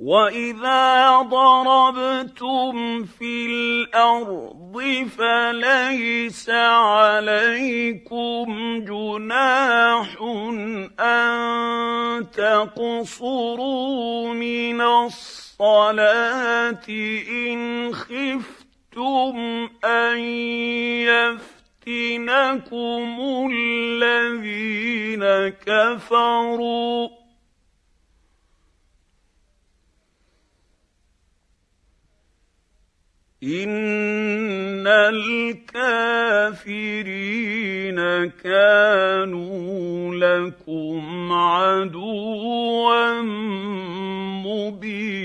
واذا ضربتم في الارض فليس عليكم جناح ان تقصروا من الصلاه ان خفتم ان يفتنكم الذين كفروا إن الكافرين كانوا لكم عدوا مبينا.